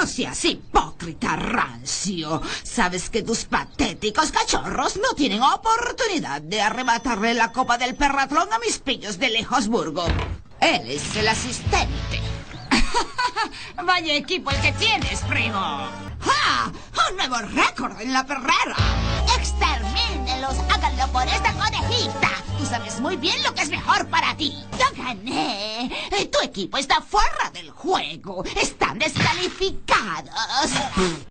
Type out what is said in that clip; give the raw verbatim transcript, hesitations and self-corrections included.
No seas hipócrita, rancio. Sabes que tus patéticos cachorros no tienen oportunidad de arrebatarle la copa del perratlón a mis pillos de Lejosburgo. Él es el asistente. Vaya equipo el que tienes, primo. ¡Ah! ¡Un nuevo récord en la perrera! ¡Extermínelos! ¡Háganlo por esta conejita! Tú sabes muy bien lo que es mejor para ti. ¡Yo gané! Tu equipo está fuera del juego. Están descalificados.